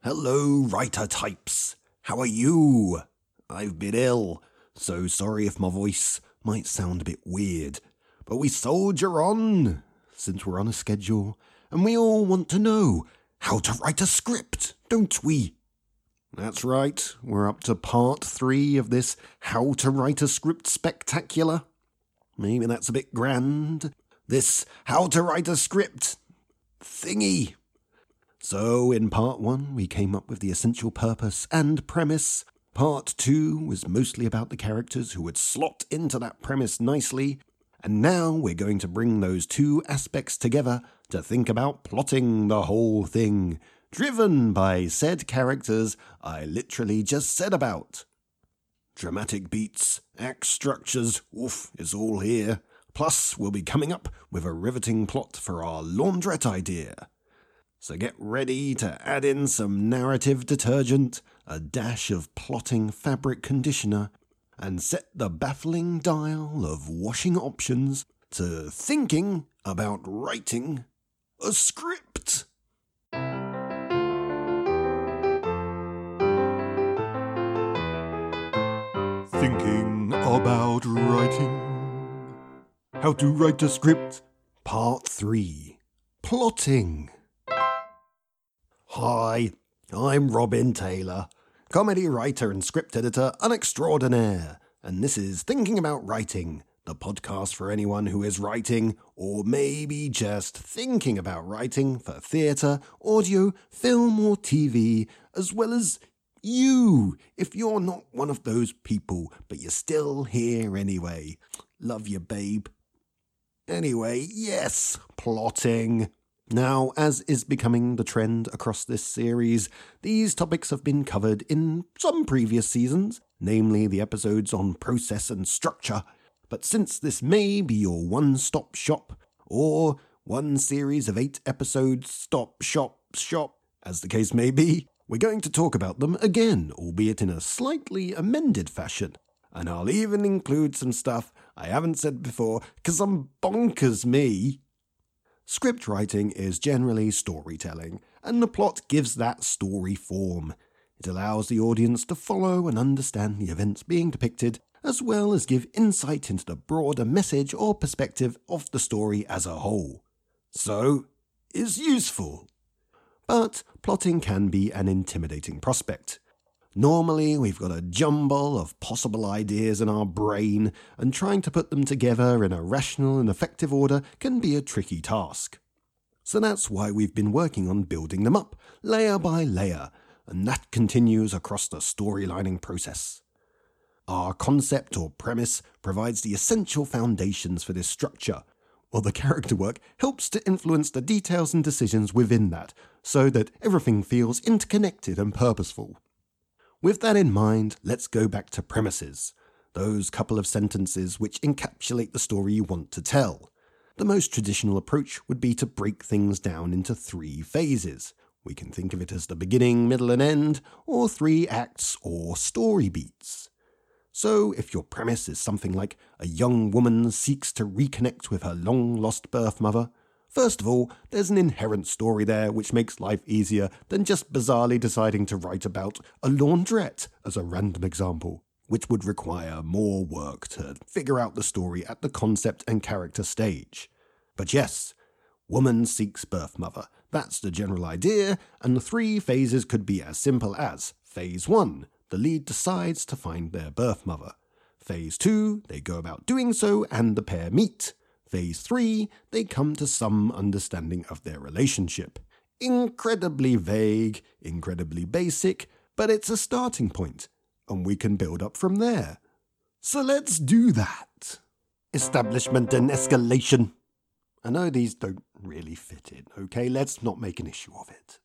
Hello, writer types. How are you? I've been ill, so sorry if my voice might sound a bit weird. But we soldier on, since we're on a schedule, and we all want to know how to write a script, don't we? That's right, we're up to part 3 of this How to Write a Script spectacular. Maybe that's a bit grand. This How to Write a Script thingy. So in part 1 we came up with the essential purpose and premise. Part 2 was mostly about the characters who would slot into that premise nicely. And now we're going to bring those two aspects together to think about plotting the whole thing, driven by said characters I literally just said about. Dramatic beats, act structures, oof, is all here. Plus, we'll be coming up with a riveting plot for our laundrette idea. So get ready to add in some narrative detergent, a dash of plotting fabric conditioner, and set the baffling dial of washing options to thinking about writing a script. Thinking about writing. How to write a script. Part 3. Plotting. Hi, I'm Robin Taylor, comedy writer and script editor un extraordinaire, and this is Thinking About Writing, the podcast for anyone who is writing, or maybe just thinking about writing for theatre, audio, film or TV, as well as you, if you're not one of those people, but you're still here anyway. Love you, babe. Anyway, yes, plotting. Now, as is becoming the trend across this series, these topics have been covered in some previous seasons, namely the episodes on process and structure. But since this may be your one-stop shop, or one series of 8 episodes stop, shop, as the case may be, we're going to talk about them again, albeit in a slightly amended fashion. And I'll even include some stuff I haven't said before, 'cause I'm bonkers me. Script writing is generally storytelling, and the plot gives that story form. It allows the audience to follow and understand the events being depicted, as well as give insight into the broader message or perspective of the story as a whole. So, is useful. But plotting can be an intimidating prospect. Normally, we've got a jumble of possible ideas in our brain, and trying to put them together in a rational and effective order can be a tricky task. So that's why we've been working on building them up, layer by layer, and that continues across the storylining process. Our concept or premise provides the essential foundations for this structure, while the character work helps to influence the details and decisions within that, so that everything feels interconnected and purposeful. With that in mind, let's go back to premises, those couple of sentences which encapsulate the story you want to tell. The most traditional approach would be to break things down into 3 phases. We can think of it as the beginning, middle and end, or 3 acts or story beats. So if your premise is something like a young woman seeks to reconnect with her long-lost birth mother, first of all, there's an inherent story there which makes life easier than just bizarrely deciding to write about a laundrette as a random example, which would require more work to figure out the story at the concept and character stage. But yes, woman seeks birth mother. That's the general idea, and the 3 phases could be as simple as Phase 1, the lead decides to find their birth mother. Phase 2, they go about doing so and the pair meet. Phase 3, they come to some understanding of their relationship. Incredibly vague, incredibly basic, but it's a starting point, and we can build up from there. So let's do that. Establishment and escalation. I know these don't really fit in, okay? Let's not make an issue of it.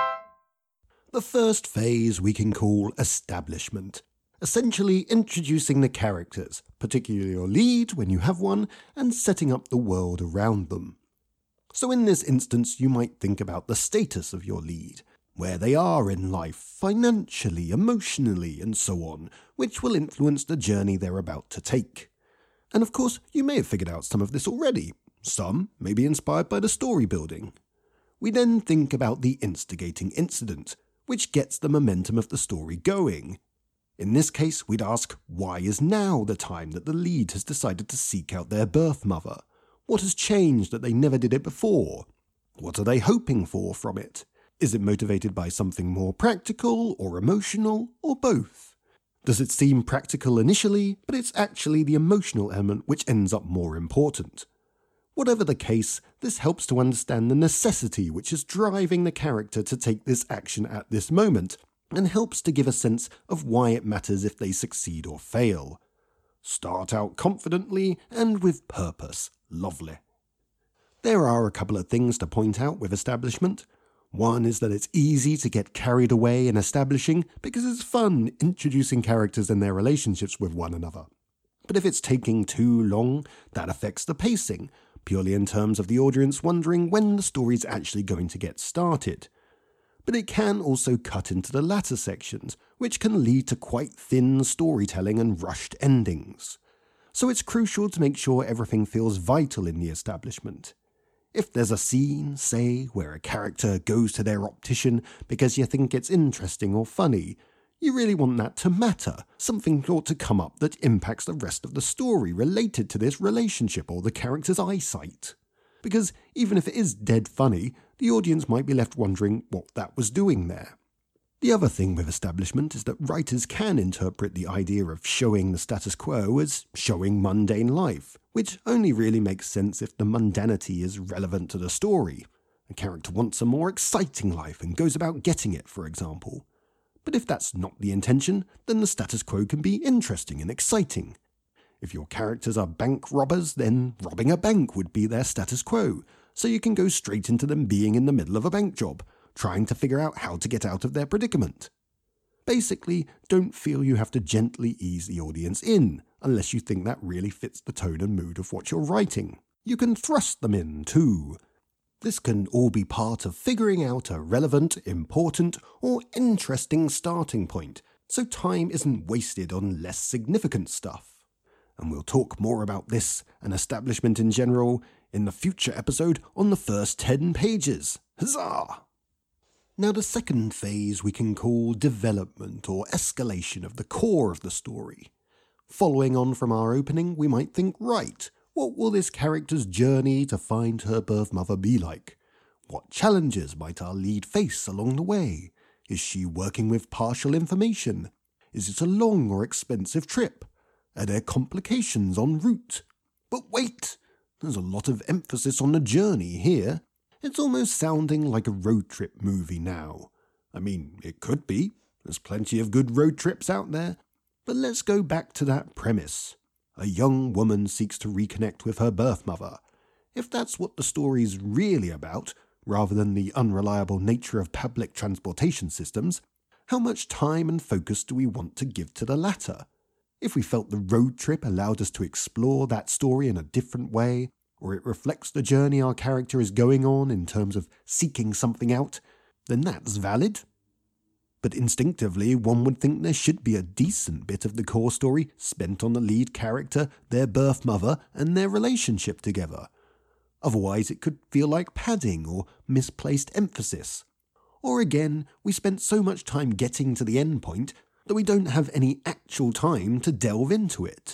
The first phase we can call establishment. Essentially introducing the characters, particularly your lead when you have one, and setting up the world around them. So in this instance, you might think about the status of your lead, where they are in life, financially, emotionally, and so on, which will influence the journey they're about to take. And of course, you may have figured out some of this already. Some may be inspired by the story building. We then think about the instigating incident, which gets the momentum of the story going. In this case, we'd ask, why is now the time that the lead has decided to seek out their birth mother? What has changed that they never did it before? What are they hoping for from it? Is it motivated by something more practical or emotional, or both? Does it seem practical initially, but it's actually the emotional element which ends up more important? Whatever the case, this helps to understand the necessity which is driving the character to take this action at this moment, and helps to give a sense of why it matters if they succeed or fail. Start out confidently and with purpose. Lovely. There are a couple of things to point out with establishment. One is that it's easy to get carried away in establishing because it's fun introducing characters and their relationships with one another. But if it's taking too long, that affects the pacing, purely in terms of the audience wondering when the story's actually going to get started. But it can also cut into the latter sections, which can lead to quite thin storytelling and rushed endings. So it's crucial to make sure everything feels vital in the establishment. If there's a scene, say, where a character goes to their optician because you think it's interesting or funny, you really want that to matter, something ought to come up that impacts the rest of the story related to this relationship or the character's eyesight. Because even if it is dead funny, the audience might be left wondering what that was doing there. The other thing with establishment is that writers can interpret the idea of showing the status quo as showing mundane life, which only really makes sense if the mundanity is relevant to the story. A character wants a more exciting life and goes about getting it, for example. But if that's not the intention, then the status quo can be interesting and exciting. If your characters are bank robbers, then robbing a bank would be their status quo, so you can go straight into them being in the middle of a bank job, trying to figure out how to get out of their predicament. Basically, don't feel you have to gently ease the audience in, unless you think that really fits the tone and mood of what you're writing. You can thrust them in, too. This can all be part of figuring out a relevant, important, or interesting starting point, so time isn't wasted on less significant stuff. And we'll talk more about this and establishment in general in the future episode on the first 10 pages. Huzzah! Now the second phase we can call development or escalation of the core of the story. Following on from our opening, we might think, right, what will this character's journey to find her birth mother be like? What challenges might our lead face along the way? Is she working with partial information? Is it a long or expensive trip? Are there complications en route? But wait! There's a lot of emphasis on the journey here. It's almost sounding like a road trip movie now. I mean, it could be. There's plenty of good road trips out there. But let's go back to that premise. A young woman seeks to reconnect with her birth mother. If that's what the story's really about, rather than the unreliable nature of public transportation systems, how much time and focus do we want to give to the latter? If we felt the road trip allowed us to explore that story in a different way, or it reflects the journey our character is going on in terms of seeking something out, then that's valid. But instinctively, one would think there should be a decent bit of the core story spent on the lead character, their birth mother, and their relationship together. Otherwise, it could feel like padding or misplaced emphasis. Or again, we spent so much time getting to the end point that we don't have any actual time to delve into it.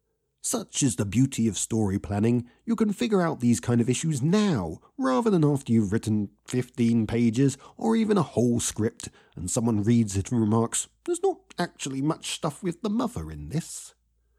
Such is the beauty of story planning. You can figure out these kind of issues now, rather than after you've written 15 pages or even a whole script and someone reads it and remarks, "There's not actually much stuff with the mother in this."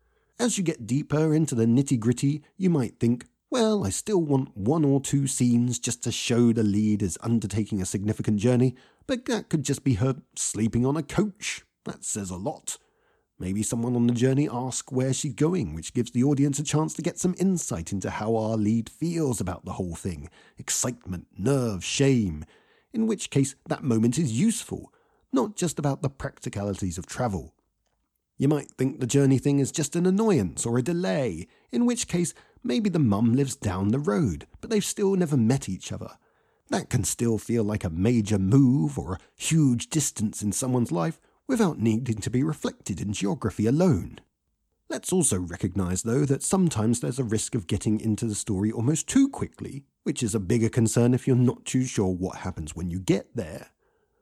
As you get deeper into the nitty-gritty, you might think, well, I still want 1 or 2 scenes just to show the lead is undertaking a significant journey, but that could just be her sleeping on a coach. That says a lot. Maybe someone on the journey asks where she's going, which gives the audience a chance to get some insight into how our lead feels about the whole thing. Excitement, nerve, shame. In which case, that moment is useful, not just about the practicalities of travel. You might think the journey thing is just an annoyance or a delay, in which case, maybe the mum lives down the road, but they've still never met each other. That can still feel like a major move or a huge distance in someone's life, without needing to be reflected in geography alone. Let's also recognise, though, that sometimes there's a risk of getting into the story almost too quickly, which is a bigger concern if you're not too sure what happens when you get there.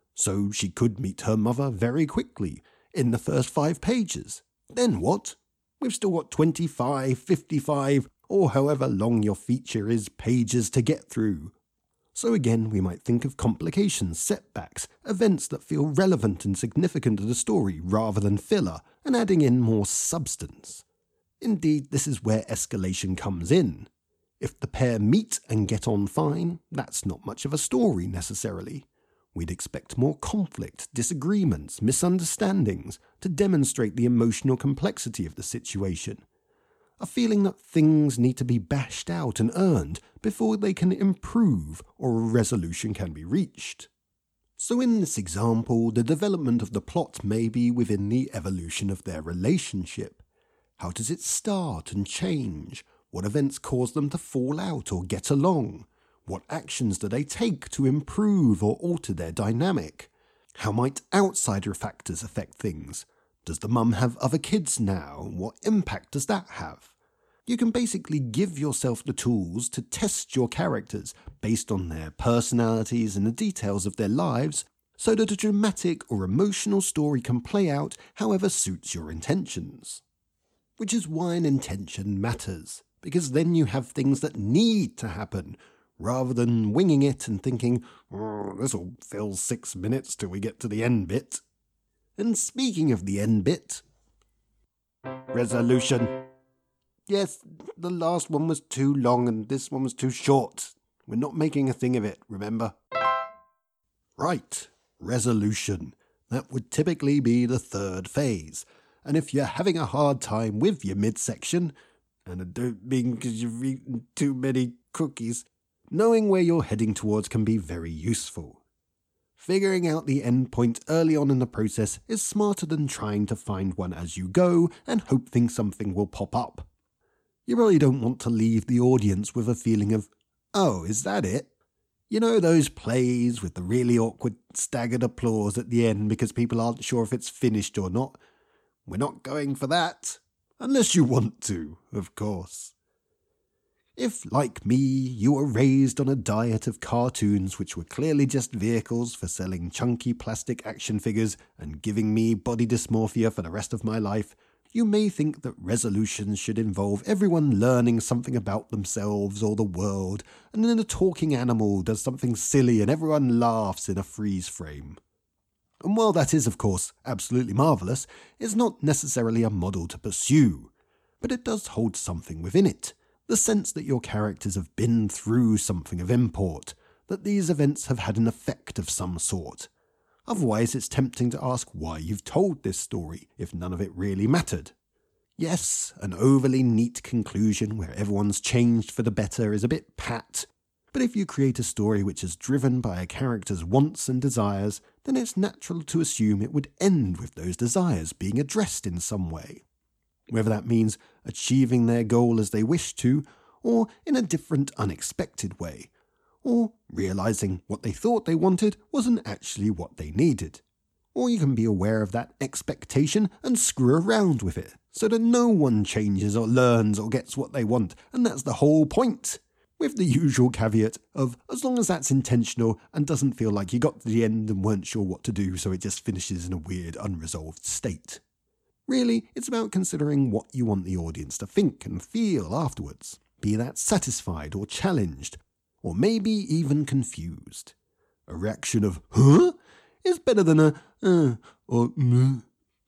So she could meet her mother very quickly, in the first 5 pages. Then what? We've still got 25, 55, or however long your feature is, pages to get through. So again, we might think of complications, setbacks, events that feel relevant and significant to the story rather than filler, and adding in more substance. Indeed, this is where escalation comes in. If the pair meet and get on fine, that's not much of a story necessarily. We'd expect more conflict, disagreements, misunderstandings to demonstrate the emotional complexity of the situation. A feeling that things need to be bashed out and earned before they can improve or a resolution can be reached. So in this example, the development of the plot may be within the evolution of their relationship. How does it start and change? What events cause them to fall out or get along? What actions do they take to improve or alter their dynamic? How might outsider factors affect things? Does the mum have other kids now? What impact does that have? You can basically give yourself the tools to test your characters based on their personalities and the details of their lives, so that a dramatic or emotional story can play out however suits your intentions. Which is why an intention matters, because then you have things that need to happen, rather than winging it and thinking, this'll fill 6 minutes till we get to the end bit. And speaking of the end bit, resolution. Yes, the last one was too long and this one was too short. We're not making a thing of it, remember? Right, resolution. That would typically be the 3rd phase. And if you're having a hard time with your midsection, and I don't mean because you've eaten too many cookies, knowing where you're heading towards can be very useful. Figuring out the end point early on in the process is smarter than trying to find one as you go and hoping something will pop up. You really don't want to leave the audience with a feeling of, oh, is that it? You know those plays with the really awkward staggered applause at the end because people aren't sure if it's finished or not? We're not going for that. Unless you want to, of course. If, like me, you were raised on a diet of cartoons which were clearly just vehicles for selling chunky plastic action figures and giving me body dysmorphia for the rest of my life, you may think that resolutions should involve everyone learning something about themselves or the world, and then a talking animal does something silly and everyone laughs in a freeze frame. And while that is, of course, absolutely marvellous, it's not necessarily a model to pursue, but it does hold something within it. The sense that your characters have been through something of import, that these events have had an effect of some sort. Otherwise, it's tempting to ask why you've told this story if none of it really mattered. Yes, an overly neat conclusion where everyone's changed for the better is a bit pat, but if you create a story which is driven by a character's wants and desires, then it's natural to assume it would end with those desires being addressed in some way. Whether that means achieving their goal as they wish to, or in a different, unexpected way, or realizing what they thought they wanted wasn't actually what they needed. Or you can be aware of that expectation and screw around with it, so that no one changes or learns or gets what they want, and that's the whole point. With the usual caveat of, as long as that's intentional and doesn't feel like you got to the end and weren't sure what to do, so it just finishes in a weird, unresolved state. Really, it's about considering what you want the audience to think and feel afterwards, be that satisfied or challenged, or maybe even confused. A reaction of, huh? Is better than a, or meh.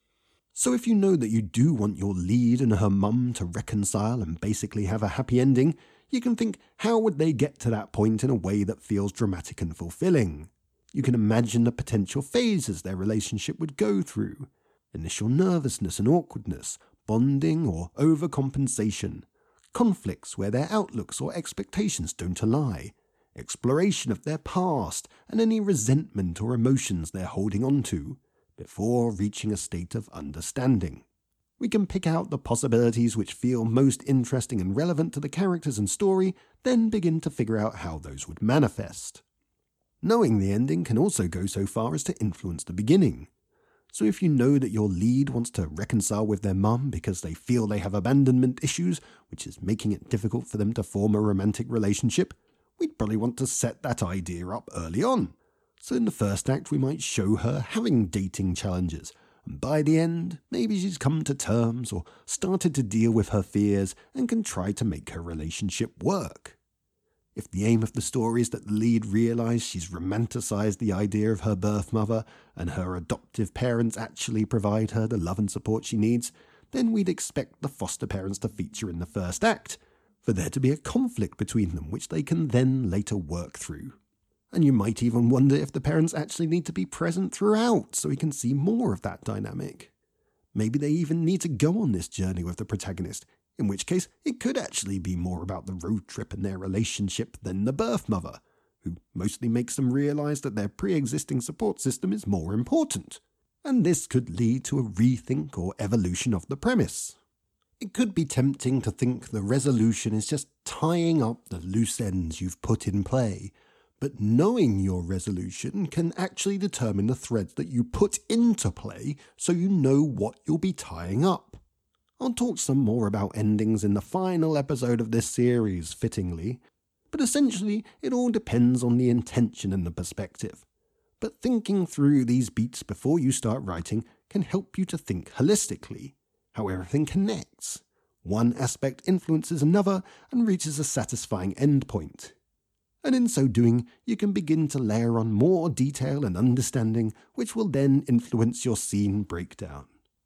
So if you know that you do want your lead and her mum to reconcile and basically have a happy ending, you can think, how would they get to that point in a way that feels dramatic and fulfilling? You can imagine the potential phases their relationship would go through. Initial nervousness and awkwardness, bonding or overcompensation, conflicts where their outlooks or expectations don't align, exploration of their past and any resentment or emotions they're holding on to, before reaching a state of understanding. We can pick out the possibilities which feel most interesting and relevant to the characters and story, then begin to figure out how those would manifest. Knowing the ending can also go so far as to influence the beginning. So if you know that your lead wants to reconcile with their mum because they feel they have abandonment issues, which is making it difficult for them to form a romantic relationship, we'd probably want to set that idea up early on. So in the first act, we might show her having dating challenges, and by the end, maybe she's come to terms or started to deal with her fears and can try to make her relationship work. If the aim of the story is that the lead realise she's romanticised the idea of her birth mother and her adoptive parents actually provide her the love and support she needs, then we'd expect the foster parents to feature in the first act, for there to be a conflict between them which they can then later work through. And you might even wonder if the parents actually need to be present throughout so we can see more of that dynamic. Maybe they even need to go on this journey with the protagonist, in which case it could actually be more about the road trip and their relationship than the birth mother, who mostly makes them realise that their pre-existing support system is more important. And this could lead to a rethink or evolution of the premise. It could be tempting to think the resolution is just tying up the loose ends you've put in play, but knowing your resolution can actually determine the threads that you put into play so you know what you'll be tying up. I'll talk some more about endings in the final episode of this series, fittingly, but essentially it all depends on the intention and the perspective. But thinking through these beats before you start writing can help you to think holistically, how everything connects. One aspect influences another and reaches a satisfying endpoint. And in so doing, you can begin to layer on more detail and understanding, which will then influence your scene breakdown.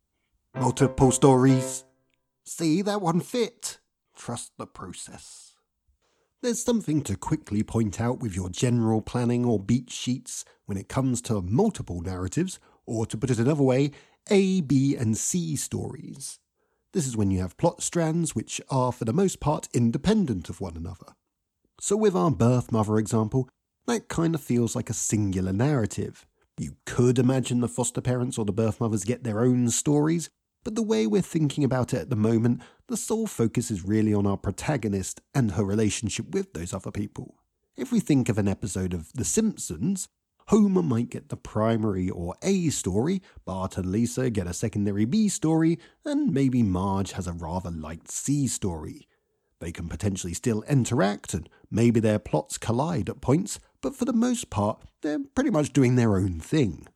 Multiple stories. See, that one fit. Trust the process. There's something to quickly point out with your general planning or beat sheets when it comes to multiple narratives, or to put it another way, A, B, and C stories. This is when you have plot strands which are for the most part independent of one another. So with our birth mother example, that kind of feels like a singular narrative. You could imagine the foster parents or the birth mothers get their own stories, but the way we're thinking about it at the moment, the sole focus is really on our protagonist and her relationship with those other people. If we think of an episode of The Simpsons, Homer might get the primary or A story, Bart and Lisa get a secondary B story, and maybe Marge has a rather light C story. They can potentially still interact, and maybe their plots collide at points, but for the most part, they're pretty much doing their own thing.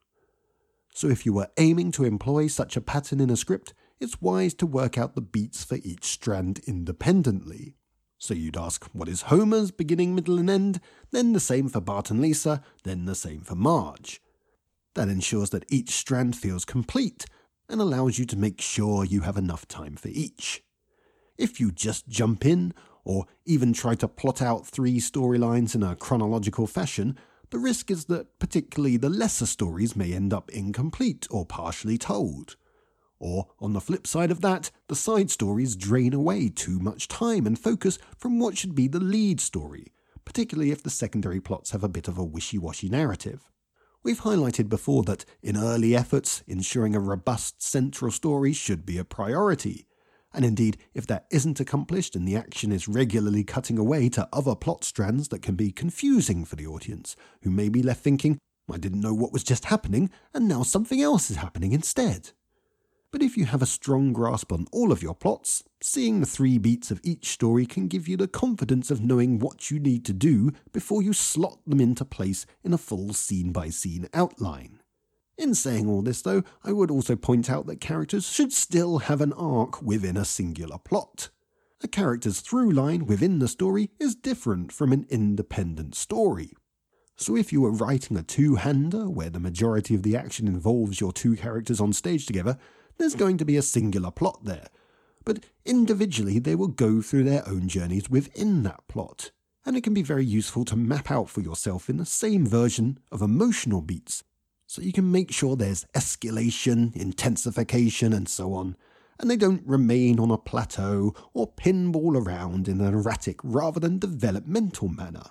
So if you were aiming to employ such a pattern in a script, it's wise to work out the beats for each strand independently. So you'd ask, what is Homer's beginning, middle and end? Then the same for Bart and Lisa, then the same for Marge. That ensures that each strand feels complete, and allows you to make sure you have enough time for each. If you just jump in, or even try to plot out 3 storylines in a chronological fashion, the risk is that particularly the lesser stories may end up incomplete or partially told. Or, on the flip side of that, the side stories drain away too much time and focus from what should be the lead story, particularly if the secondary plots have a bit of a wishy-washy narrative. We've highlighted before that, in early efforts, ensuring a robust central story should be a priority. And indeed, if that isn't accomplished and the action is regularly cutting away to other plot strands that can be confusing for the audience, who may be left thinking, I didn't know what was just happening, and now something else is happening instead. But if you have a strong grasp on all of your plots, seeing the 3 beats of each story can give you the confidence of knowing what you need to do before you slot them into place in a full scene-by-scene outline. In saying all this, though, I would also point out that characters should still have an arc within a singular plot. A character's through line within the story is different from an independent story. So if you were writing a two-hander where the majority of the action involves your 2 characters on stage together, there's going to be a singular plot there. But individually they will go through their own journeys within that plot, and it can be very useful to map out for yourself in the same version of emotional beats, so you can make sure there's escalation, intensification, and so on, and they don't remain on a plateau or pinball around in an erratic rather than developmental manner.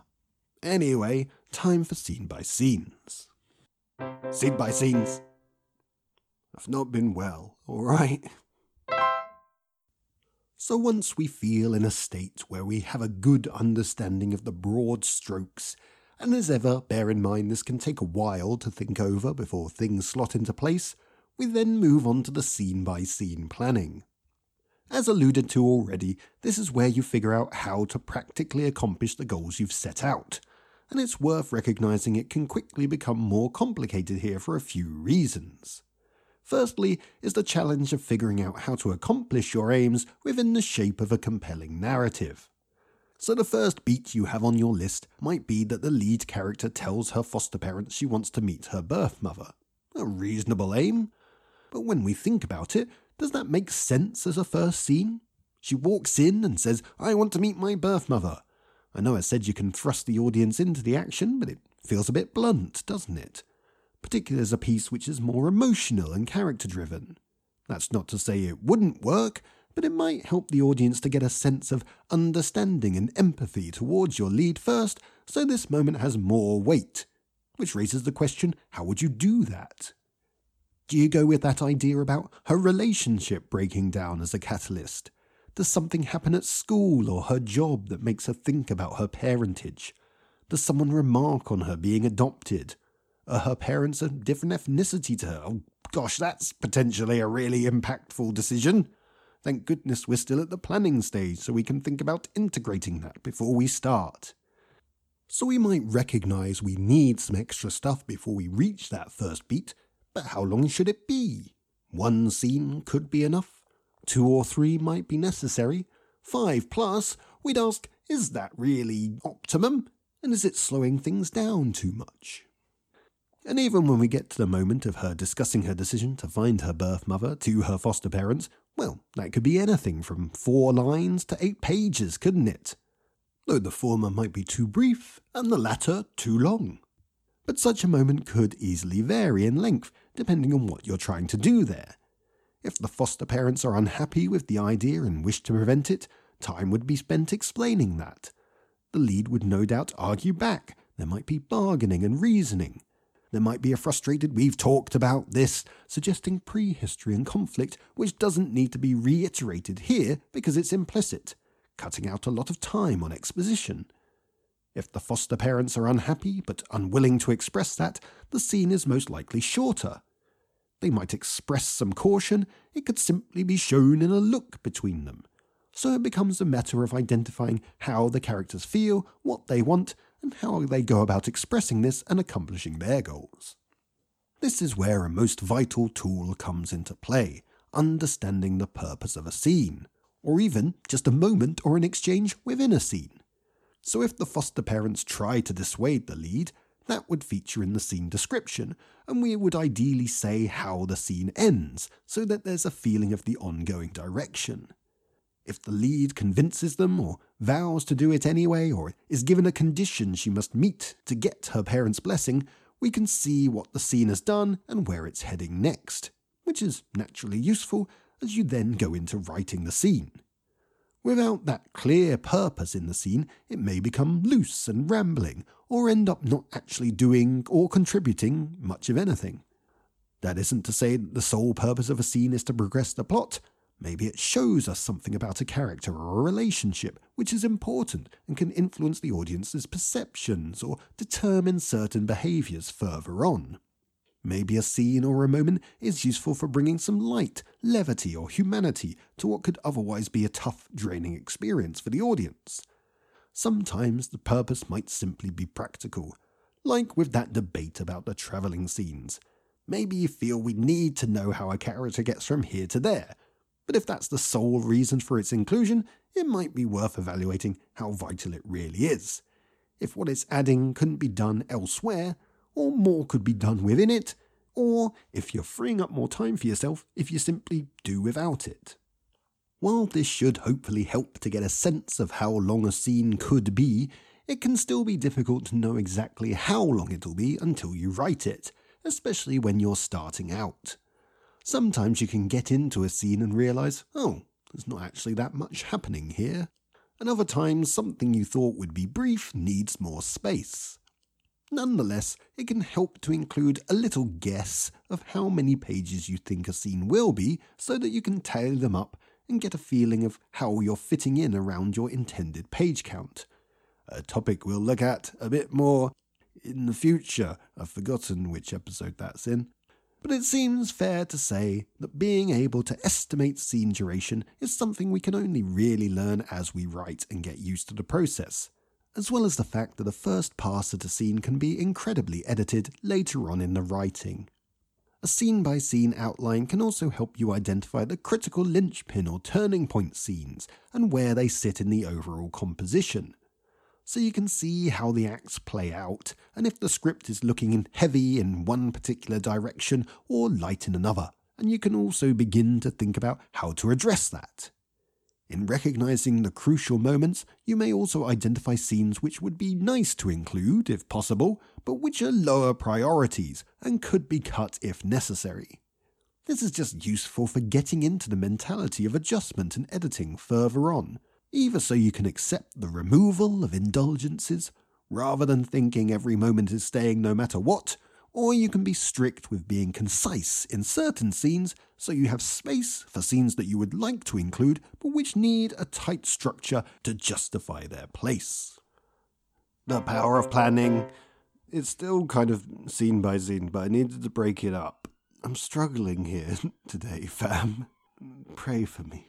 Anyway, time for scene by scenes. Scene by scenes. I've not been well, alright? So once we feel in a state where we have a good understanding of the broad strokes, and as ever, bear in mind this can take a while to think over before things slot into place, we then move on to the scene-by-scene planning. As alluded to already, this is where you figure out how to practically accomplish the goals you've set out. and it's worth recognising it can quickly become more complicated here for a few reasons. Firstly is the challenge of figuring out how to accomplish your aims within the shape of a compelling narrative. So the first beat you have on your list might be that the lead character tells her foster parents she wants to meet her birth mother. A reasonable aim. But when we think about it, does that make sense as a first scene? She walks in and says, "I want to meet my birth mother." I know I said you can thrust the audience into the action, but it feels a bit blunt, doesn't it? Particularly as a piece which is more emotional and character-driven. That's not to say it wouldn't work, but it might help the audience to get a sense of understanding and empathy towards your lead first, so this moment has more weight. Which raises the question, how would you do that? Do you go with that idea about her relationship breaking down as a catalyst? Does something happen at school or her job that makes her think about her parentage? Does someone remark on her being adopted? Are her parents a different ethnicity to her? Oh gosh, that's potentially a really impactful decision. Thank goodness we're still at the planning stage so we can think about integrating that before we start. So we might recognise we need some extra stuff before we reach that first beat, but how long should it be? 1 scene could be enough. 2 or 3 might be necessary. 5+, we'd ask, is that really optimum? And is it slowing things down too much? And even when we get to the moment of her discussing her decision to find her birth mother to her foster parents, well, that could be anything from 4 lines to 8 pages, couldn't it? Though the former might be too brief and the latter too long. But such a moment could easily vary in length, depending on what you're trying to do there. If the foster parents are unhappy with the idea and wish to prevent it, time would be spent explaining that. The lead would no doubt argue back. There might be bargaining and reasoning. There might be a frustrated "we've talked about this," suggesting prehistory and conflict which doesn't need to be reiterated here because it's implicit, cutting out a lot of time on exposition. If the foster parents are unhappy but unwilling to express that, the scene is most likely shorter. They might express some caution, it could simply be shown in a look between them. So it becomes a matter of identifying how the characters feel, what they want, and how they go about expressing this and accomplishing their goals. This is where a most vital tool comes into play, understanding the purpose of a scene, or even just a moment or an exchange within a scene. So if the foster parents try to dissuade the lead, that would feature in the scene description, and we would ideally say how the scene ends, so that there's a feeling of the ongoing direction. If the lead convinces them, or vows to do it anyway, or is given a condition she must meet to get her parents' blessing, we can see what the scene has done and where it's heading next, which is naturally useful as you then go into writing the scene. Without that clear purpose in the scene, it may become loose and rambling, or end up not actually doing or contributing much of anything. That isn't to say that the sole purpose of a scene is to progress the plot. Maybe it shows us something about a character or a relationship which is important and can influence the audience's perceptions or determine certain behaviours further on. Maybe a scene or a moment is useful for bringing some light, levity or humanity to what could otherwise be a tough, draining experience for the audience. Sometimes the purpose might simply be practical, like with that debate about the travelling scenes. Maybe you feel we need to know how a character gets from here to there, but if that's the sole reason for its inclusion, it might be worth evaluating how vital it really is. If what it's adding couldn't be done elsewhere, or more could be done within it, or if you're freeing up more time for yourself if you simply do without it. While this should hopefully help to get a sense of how long a scene could be, it can still be difficult to know exactly how long it'll be until you write it, especially when you're starting out. Sometimes you can get into a scene and realise, oh, there's not actually that much happening here. And other times, something you thought would be brief needs more space. Nonetheless, it can help to include a little guess of how many pages you think a scene will be so that you can tally them up and get a feeling of how you're fitting in around your intended page count. A topic we'll look at a bit more in the future. I've forgotten which episode that's in. But it seems fair to say that being able to estimate scene duration is something we can only really learn as we write and get used to the process. as well as the fact that the first pass at a scene can be incredibly edited later on in the writing. A scene-by-scene outline can also help you identify the critical linchpin or turning point scenes and where they sit in the overall composition. So you can see how the acts play out and if the script is looking heavy in one particular direction or light in another, and you can also begin to think about how to address that. In recognizing the crucial moments, you may also identify scenes which would be nice to include, if possible, but which are lower priorities and could be cut if necessary. This is just useful for getting into the mentality of adjustment and editing further on, either so you can accept the removal of indulgences, rather than thinking every moment is staying no matter what, or you can be strict with being concise in certain scenes so you have space for scenes that you would like to include but which need a tight structure to justify their place. The power of planning. It's still kind of scene by scene, but I needed to break it up. I'm struggling here today, fam. Pray for me.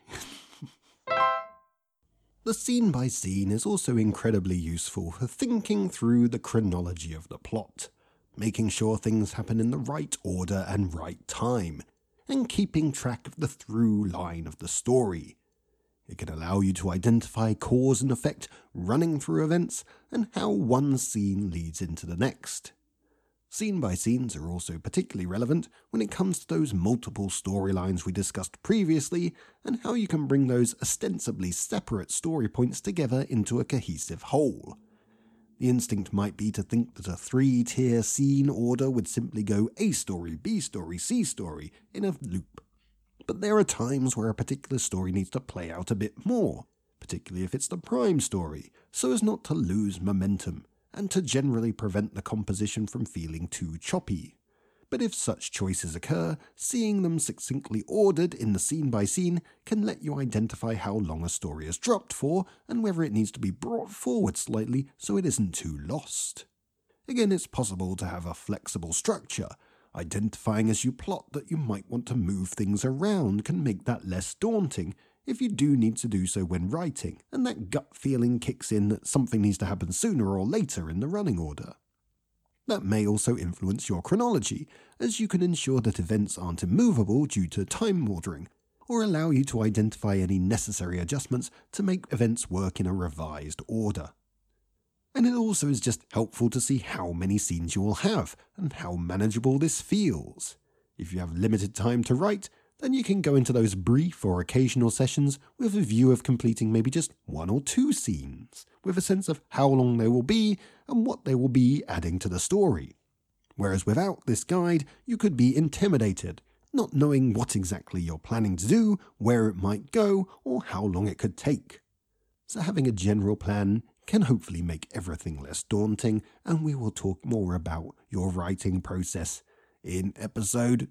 The scene by scene is also incredibly useful for thinking through the chronology of the plot, making sure things happen in the right order and right time, and keeping track of the through line of the story. It can allow you to identify cause and effect running through events and how one scene leads into the next. Scene by scenes are also particularly relevant when it comes to those multiple storylines we discussed previously and how you can bring those ostensibly separate story points together into a cohesive whole. The instinct might be to think that a 3-tier scene order would simply go A story, B story, C story in a loop. But there are times where a particular story needs to play out a bit more, particularly if it's the prime story, so as not to lose momentum, and to generally prevent the composition from feeling too choppy. But if such choices occur, seeing them succinctly ordered in the scene by scene can let you identify how long a story is dropped for and whether it needs to be brought forward slightly so it isn't too lost. Again, it's possible to have a flexible structure. Identifying as you plot that you might want to move things around can make that less daunting if you do need to do so when writing, and that gut feeling kicks in that something needs to happen sooner or later in the running order. That may also influence your chronology, as you can ensure that events aren't immovable due to time ordering, or allow you to identify any necessary adjustments to make events work in a revised order. And it also is just helpful to see how many scenes you will have, and how manageable this feels. If you have limited time to write, then you can go into those brief or occasional sessions with a view of completing maybe just 1 or 2 scenes, with a sense of how long they will be and what they will be adding to the story. Whereas without this guide, you could be intimidated, not knowing what exactly you're planning to do, where it might go, or how long it could take. So having a general plan can hopefully make everything less daunting, and we will talk more about your writing process in episode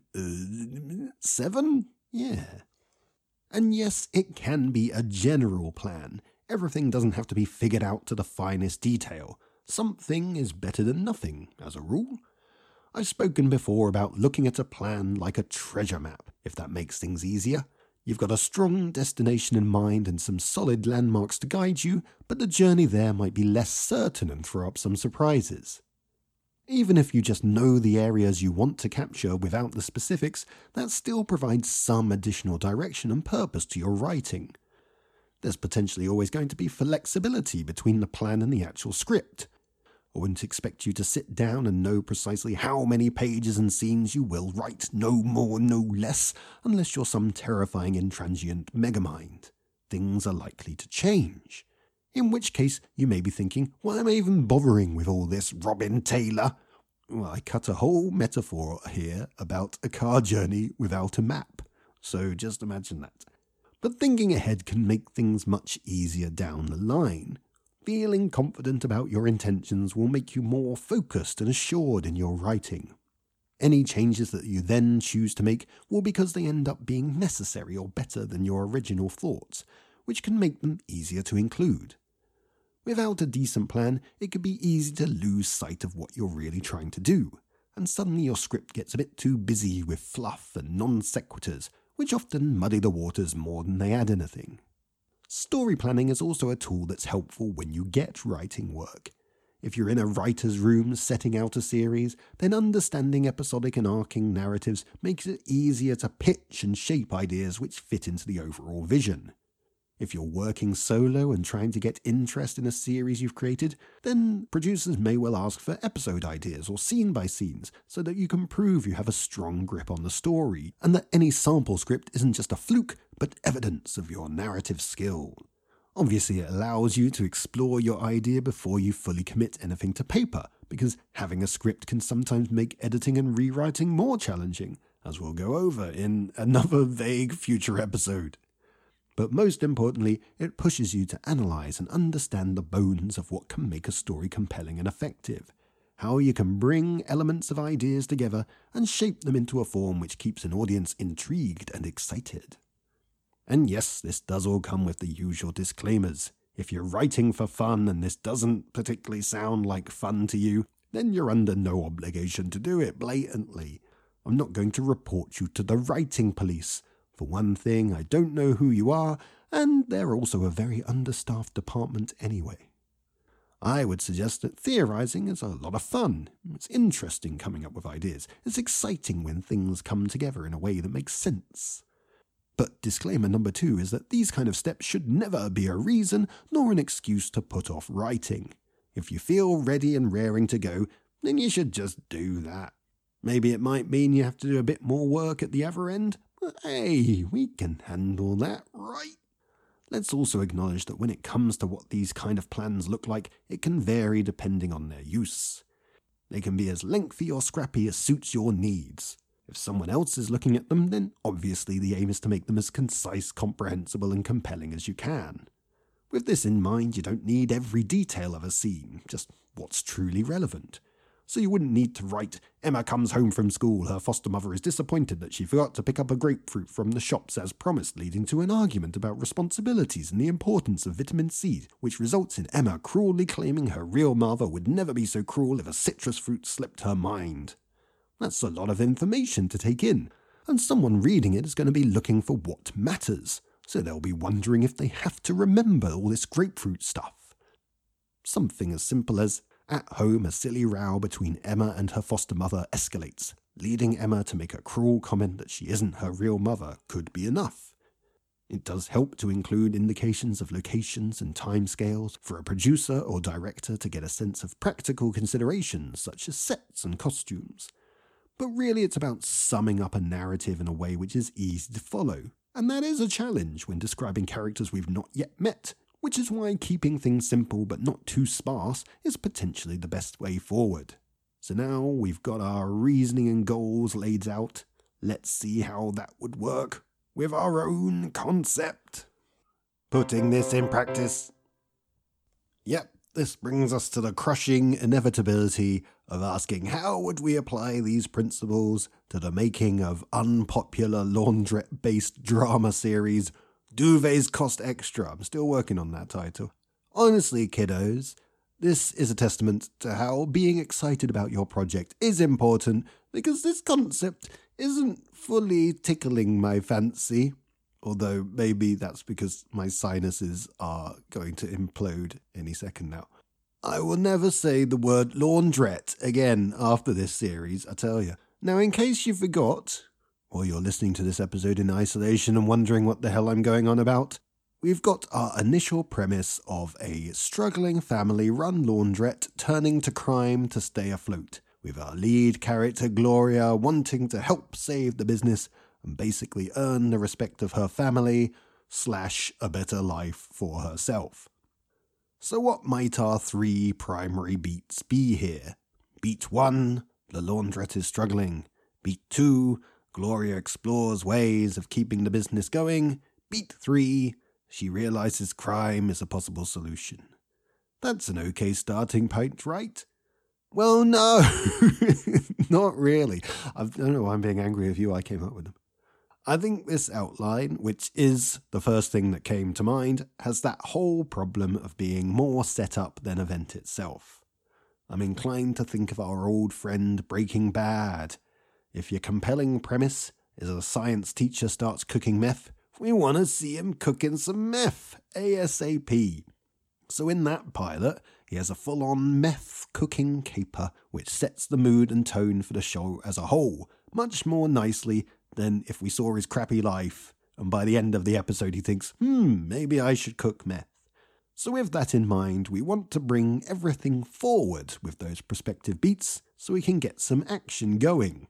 7? Yeah. And yes, it can be a general plan. Everything doesn't have to be figured out to the finest detail. Something is better than nothing, as a rule. I've spoken before about looking at a plan like a treasure map, if that makes things easier. You've got a strong destination in mind and some solid landmarks to guide you, but the journey there might be less certain and throw up some surprises. Even if you just know the areas you want to capture without the specifics, that still provides some additional direction and purpose to your writing. There's potentially always going to be flexibility between the plan and the actual script. I wouldn't expect you to sit down and know precisely how many pages and scenes you will write, no more, no less, unless you're some terrifying intransient megamind. Things are likely to change. In which case, you may be thinking, why am I even bothering with all this, Robin Taylor? Well, I cut a whole metaphor here about a car journey without a map, so just imagine that. But thinking ahead can make things much easier down the line. Feeling confident about your intentions will make you more focused and assured in your writing. Any changes that you then choose to make will be because they end up being necessary or better than your original thoughts, which can make them easier to include. Without a decent plan, it could be easy to lose sight of what you're really trying to do, and suddenly your script gets a bit too busy with fluff and non sequiturs, which often muddy the waters more than they add anything. Story planning is also a tool that's helpful when you get writing work. If you're in a writer's room setting out a series, then understanding episodic and arcing narratives makes it easier to pitch and shape ideas which fit into the overall vision. If you're working solo and trying to get interest in a series you've created, then producers may well ask for episode ideas or scene by scenes so that you can prove you have a strong grip on the story and that any sample script isn't just a fluke but evidence of your narrative skill. Obviously, it allows you to explore your idea before you fully commit anything to paper, because having a script can sometimes make editing and rewriting more challenging, as we'll go over in another vague future episode. But most importantly, it pushes you to analyze and understand the bones of what can make a story compelling and effective, how you can bring elements of ideas together and shape them into a form which keeps an audience intrigued and excited. And yes, this does all come with the usual disclaimers. If you're writing for fun and this doesn't particularly sound like fun to you, then you're under no obligation to do it blatantly. I'm not going to report you to the writing police. For one thing, I don't know who you are, and they're also a very understaffed department anyway. I would suggest that theorizing is a lot of fun. It's interesting coming up with ideas. It's exciting when things come together in a way that makes sense. But disclaimer number 2 is that these kind of steps should never be a reason nor an excuse to put off writing. If you feel ready and raring to go, then you should just do that. Maybe it might mean you have to do a bit more work at the other end, but hey, we can handle that, right? Let's also acknowledge that when it comes to what these kind of plans look like, it can vary depending on their use. They can be as lengthy or scrappy as suits your needs. If someone else is looking at them, then obviously the aim is to make them as concise, comprehensible, and compelling as you can. With this in mind, you don't need every detail of a scene, just what's truly relevant. So you wouldn't need to write, Emma comes home from school, her foster mother is disappointed that she forgot to pick up a grapefruit from the shops as promised, leading to an argument about responsibilities and the importance of vitamin C, which results in Emma cruelly claiming her real mother would never be so cruel if a citrus fruit slipped her mind. That's a lot of information to take in, and someone reading it is going to be looking for what matters, so they'll be wondering if they have to remember all this grapefruit stuff. Something as simple as, at home a silly row between Emma and her foster mother escalates, leading Emma to make a cruel comment that she isn't her real mother could be enough. It does help to include indications of locations and timescales for a producer or director to get a sense of practical considerations such as sets and costumes. But really it's about summing up a narrative in a way which is easy to follow, and that is a challenge when describing characters we've not yet met, which is why keeping things simple but not too sparse is potentially the best way forward. So now we've got our reasoning and goals laid out, let's see how that would work with our own concept. Putting this in practice. Yep, this brings us to the crushing inevitability of asking how would we apply these principles to the making of unpopular laundrette-based drama series Duvets Cost Extra. I'm still working on that title. Honestly, kiddos, this is a testament to how being excited about your project is important, because this concept isn't fully tickling my fancy. Although maybe that's because my sinuses are going to implode any second now. I will never say the word laundrette again after this series, I tell you. Now, in case you forgot, or you're listening to this episode in isolation and wondering what the hell I'm going on about, we've got our initial premise of a struggling family-run laundrette turning to crime to stay afloat, with our lead character Gloria wanting to help save the business and basically earn the respect of her family / a better life for herself. So what might our 3 primary beats be here? Beat 1, the laundrette is struggling. Beat 2, Gloria explores ways of keeping the business going. Beat 3, she realizes crime is a possible solution. That's an okay starting point, right? Well, no, not really. I don't know why I'm being angry with you, I came up with them. I think this outline, which is the first thing that came to mind, has that whole problem of being more set up than event itself. I'm inclined to think of our old friend Breaking Bad. If your compelling premise is a science teacher starts cooking meth, We want to see him cooking some meth, ASAP. So in that pilot, he has a full-on meth cooking caper, which sets the mood and tone for the show as a whole, much more nicely than if we saw his crappy life, and by the end of the episode he thinks, maybe I should cook meth. So with that in mind, we want to bring everything forward with those prospective beats so we can get some action going.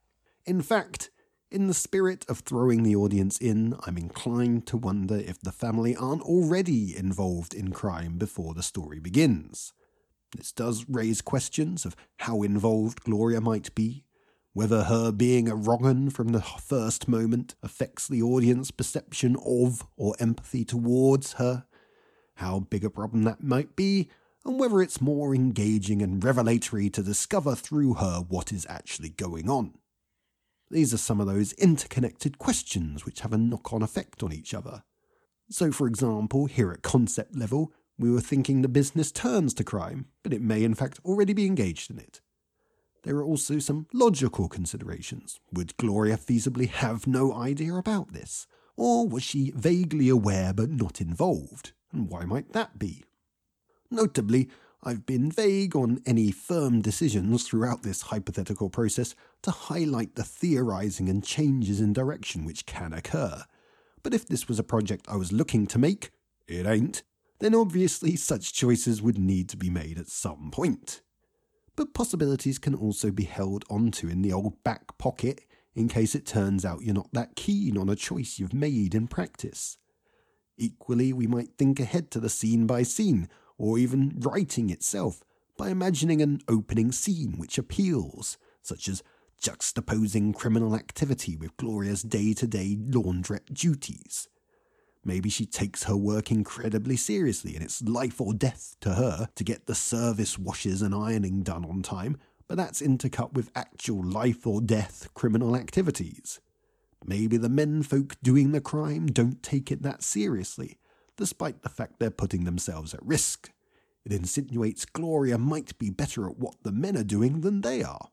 In fact, in the spirit of throwing the audience in, I'm inclined to wonder if the family aren't already involved in crime before the story begins. This does raise questions of how involved Gloria might be, whether her being a wrong-un from the first moment affects the audience perception of or empathy towards her, how big a problem that might be, and whether it's more engaging and revelatory to discover through her what is actually going on. These are some of those interconnected questions which have a knock-on effect on each other. So, for example, here at concept level, we were thinking the business turns to crime, but it may in fact already be engaged in it. There are also some logical considerations. Would Gloria feasibly have no idea about this? Or was she vaguely aware but not involved? And why might that be? Notably, I've been vague on any firm decisions throughout this hypothetical process to highlight the theorizing and changes in direction which can occur. But if this was a project I was looking to make, it ain't, then obviously such choices would need to be made at some point. But possibilities can also be held onto in the old back pocket in case it turns out you're not that keen on a choice you've made in practice. Equally, we might think ahead to the scene by scene, or even writing itself, by imagining an opening scene which appeals, such as juxtaposing criminal activity with Gloria's day-to-day laundrette duties. Maybe she takes her work incredibly seriously and it's life or death to her to get the service washes and ironing done on time, but that's intercut with actual life or death criminal activities. Maybe the menfolk doing the crime don't take it that seriously, despite the fact they're putting themselves at risk. It insinuates Gloria might be better at what the men are doing than they are.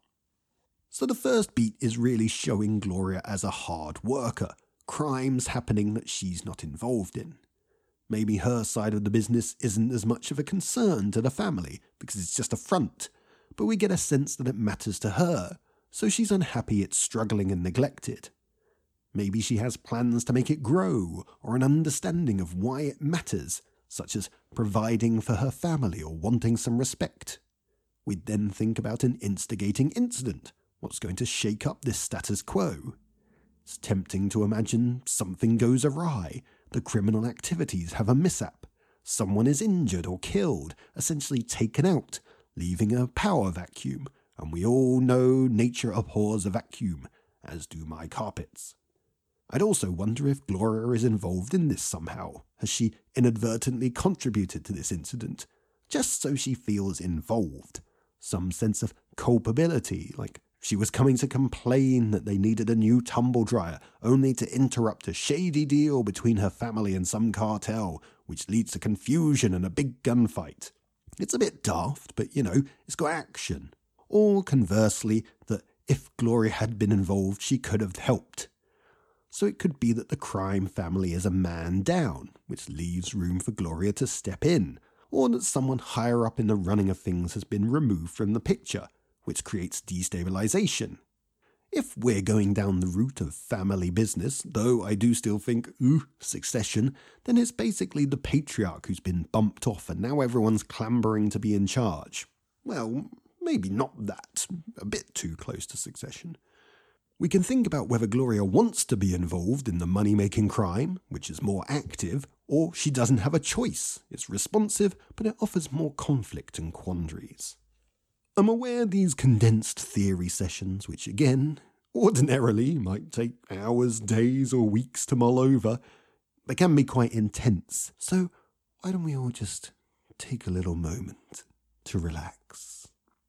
So the first beat is really showing Gloria as a hard worker, crimes happening that she's not involved in. Maybe her side of the business isn't as much of a concern to the family because it's just a front, but we get a sense that it matters to her, so she's unhappy it's struggling and neglected. Maybe she has plans to make it grow, or an understanding of why it matters, such as providing for her family or wanting some respect. We'd then think about an instigating incident, what's going to shake up this status quo. It's tempting to imagine something goes awry, the criminal activities have a mishap, someone is injured or killed, essentially taken out, leaving a power vacuum, and we all know nature abhors a vacuum, as do my carpets. I'd also wonder if Gloria is involved in this somehow. Has she inadvertently contributed to this incident, just so she feels involved? Some sense of culpability, like she was coming to complain that they needed a new tumble dryer, only to interrupt a shady deal between her family and some cartel, which leads to confusion and a big gunfight. It's a bit daft, but it's got action. Or conversely, that if Gloria had been involved, she could have helped. So it could be that the crime family is a man down, which leaves room for Gloria to step in, or that someone higher up in the running of things has been removed from the picture, which creates destabilization. If we're going down the route of family business, though I do still think, succession, then it's basically the patriarch who's been bumped off and now everyone's clambering to be in charge. Well, maybe not that, a bit too close to succession. We can think about whether Gloria wants to be involved in the money-making crime, which is more active, or she doesn't have a choice. It's responsive, but it offers more conflict and quandaries. I'm aware these condensed theory sessions, which again, ordinarily might take hours, days, or weeks to mull over, they can be quite intense. So why don't we all just take a little moment to relax?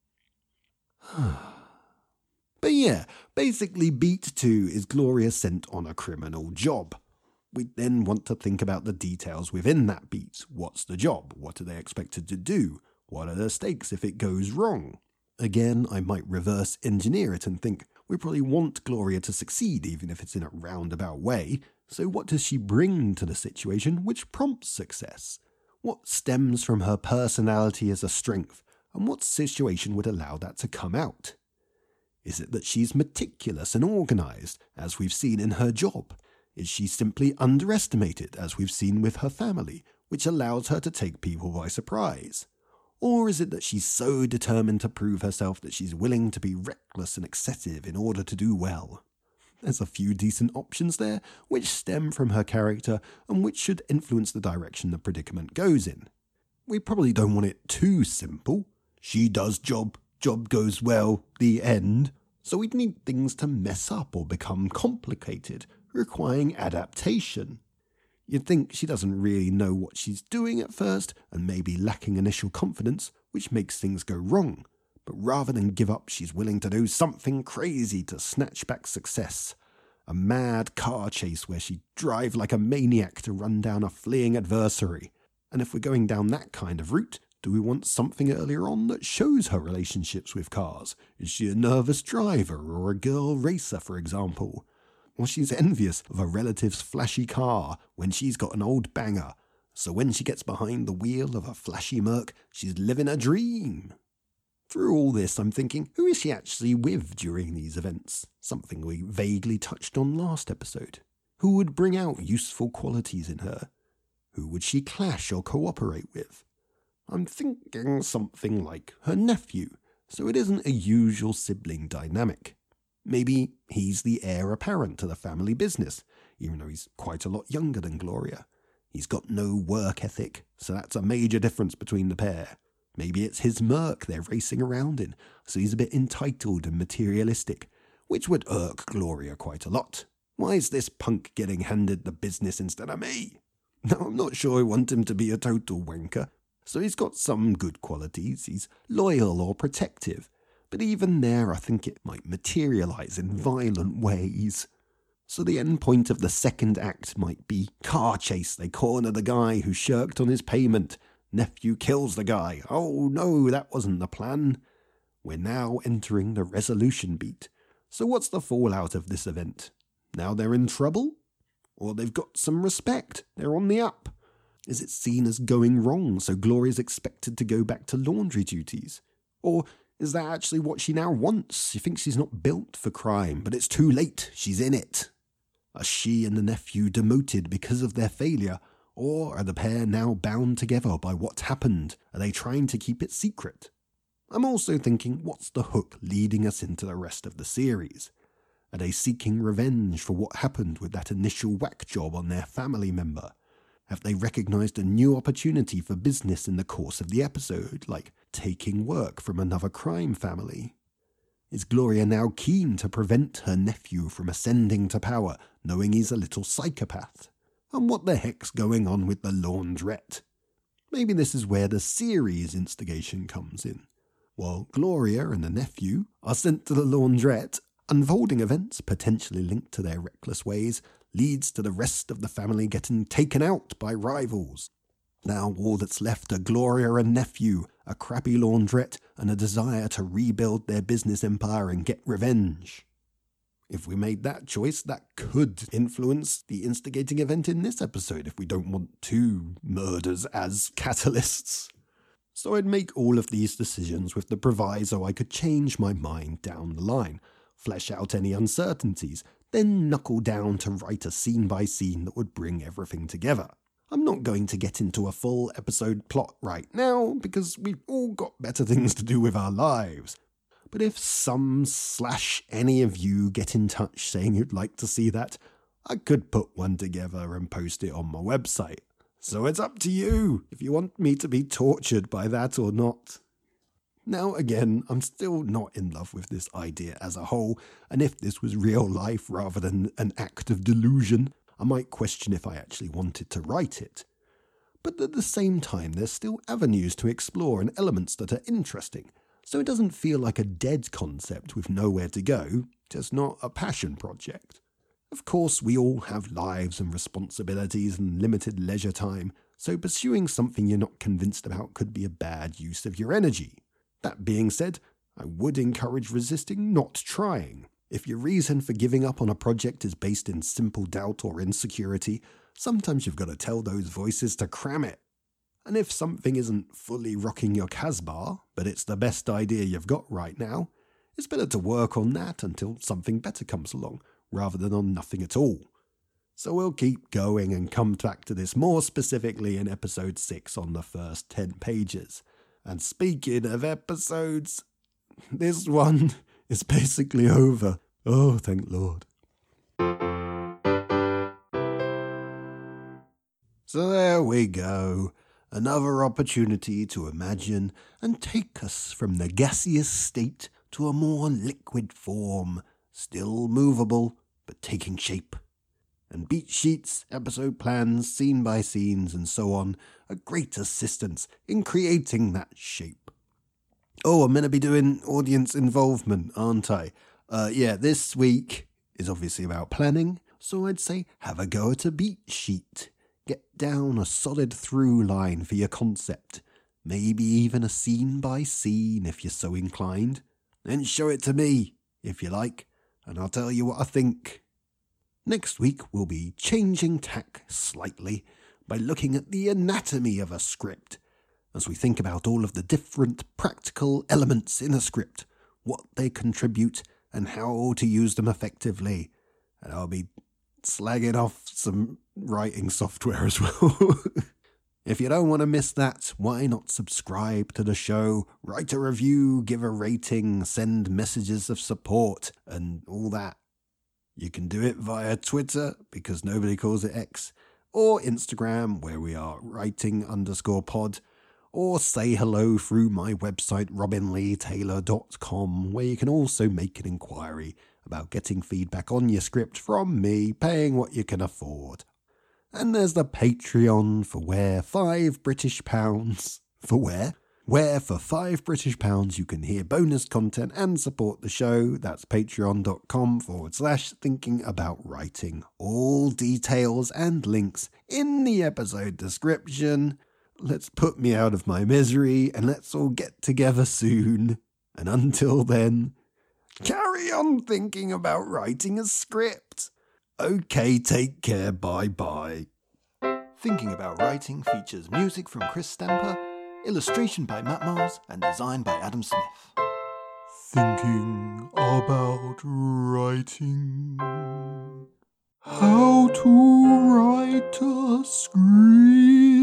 But yeah, basically beat 2 is Gloria sent on a criminal job. We then want to think about the details within that beat. What's the job? What are they expected to do? What are the stakes if it goes wrong? Again, I might reverse engineer it and think, We probably want Gloria to succeed, even if it's in a roundabout way. So what does she bring to the situation which prompts success? What stems from her personality as a strength, and what situation would allow that to come out? Is it that she's meticulous and organised, as we've seen in her job? Is she simply underestimated, as we've seen with her family, which allows her to take people by surprise? Or is it that she's so determined to prove herself that she's willing to be reckless and excessive in order to do well? There's a few decent options there, which stem from her character and which should influence the direction the predicament goes in. We probably don't want it too simple. She does job goes well, the end. So we'd need things to mess up or become complicated, requiring adaptation. You'd think she doesn't really know what she's doing at first and may be lacking initial confidence, which makes things go wrong. But rather than give up, she's willing to do something crazy to snatch back success. A mad car chase where she'd drive like a maniac to run down a fleeing adversary. And if we're going down that kind of route, do we want something earlier on that shows her relationships with cars? Is she a nervous driver or a girl racer, for example? Or she's envious of a relative's flashy car when she's got an old banger. So when she gets behind the wheel of a flashy Merc, she's living a dream. Through all this, I'm thinking, who is she actually with during these events? Something we vaguely touched on last episode. Who would bring out useful qualities in her? Who would she clash or cooperate with? I'm thinking something like her nephew, so it isn't a usual sibling dynamic. Maybe he's the heir apparent to the family business, even though he's quite a lot younger than Gloria. He's got no work ethic, so that's a major difference between the pair. Maybe it's his Merc they're racing around in, so he's a bit entitled and materialistic, which would irk Gloria quite a lot. Why is this punk getting handed the business instead of me? Now, I'm not sure I want him to be a total wanker. So he's got some good qualities, he's loyal or protective, but even there I think it might materialise in violent ways. So the end point of the second act might be car chase, they corner the guy who shirked on his payment, nephew kills the guy, oh no, that wasn't the plan. We're now entering the resolution beat. So what's the fallout of this event? Now they're in trouble? Or they've got some respect, they're on the up? Is it seen as going wrong, so Gloria's expected to go back to laundry duties? Or is that actually what she now wants? She thinks she's not built for crime, but it's too late, she's in it. Are she and the nephew demoted because of their failure? Or are the pair now bound together by what's happened? Are they trying to keep it secret? I'm also thinking, what's the hook leading us into the rest of the series? Are they seeking revenge for what happened with that initial whack job on their family member? Have they recognised a new opportunity for business in the course of the episode, like taking work from another crime family? Is Gloria now keen to prevent her nephew from ascending to power, knowing he's a little psychopath? And what the heck's going on with the laundrette? Maybe this is where the series instigation comes in. While Gloria and the nephew are sent to the laundrette, unfolding events potentially linked to their reckless ways leads to the rest of the family getting taken out by rivals. Now all that's left are Gloria and nephew, a crappy laundrette, and a desire to rebuild their business empire and get revenge. If we made that choice, that could influence the instigating event in this episode if we don't want two murders as catalysts. So I'd make all of these decisions with the proviso I could change my mind down the line, flesh out any uncertainties, then knuckle down to write a scene by scene that would bring everything together. I'm not going to get into a full episode plot right now, because we've all got better things to do with our lives. But if some/any of you get in touch saying you'd like to see that, I could put one together and post it on my website. So it's up to you if you want me to be tortured by that or not. Now again, I'm still not in love with this idea as a whole, and if this was real life rather than an act of delusion, I might question if I actually wanted to write it. But at the same time, there's still avenues to explore and elements that are interesting, so it doesn't feel like a dead concept with nowhere to go, just not a passion project. Of course, we all have lives and responsibilities and limited leisure time, so pursuing something you're not convinced about could be a bad use of your energy. That being said, I would encourage resisting not trying. If your reason for giving up on a project is based in simple doubt or insecurity, sometimes you've got to tell those voices to cram it. And if something isn't fully rocking your Casbah, but it's the best idea you've got right now, it's better to work on that until something better comes along, rather than on nothing at all. So we'll keep going and come back to this more specifically in episode 6 on the first 10 pages. And speaking of episodes, this one is basically over. Oh, thank Lord. So there we go. Another opportunity to imagine and take us from the gaseous state to a more liquid form, still movable, but taking shape. And beat sheets, episode plans, scene by scenes, and so on are great assistance in creating that shape. Oh, I'm going to be doing audience involvement, aren't I? This week is obviously about planning, so I'd say have a go at a beat sheet. Get down a solid through line for your concept, maybe even a scene by scene if you're so inclined. Then show it to me, if you like, and I'll tell you what I think. Next week we'll be changing tack slightly by looking at the anatomy of a script, as we think about all of the different practical elements in a script, what they contribute, and how to use them effectively. And I'll be slagging off some writing software as well. If you don't want to miss that, why not subscribe to the show, write a review, give a rating, send messages of support, and all that. You can do it via Twitter, because nobody calls it X, or Instagram, where we are writing_pod, or say hello through my website, robinleetaylor.com, where you can also make an inquiry about getting feedback on your script from me, paying what you can afford. And there's the Patreon for where £5 for where for £5 you can hear bonus content and support the show. That's patreon.com/thinkingaboutwriting. All details and links in the episode description. Let's put me out of my misery and let's all get together soon. And until then, carry on thinking about writing a script. Okay, take care, bye-bye. Thinking About Writing features music from Chris Stamper, illustration by Matt Miles, and design by Adam Smith. Thinking about writing. How to write a script.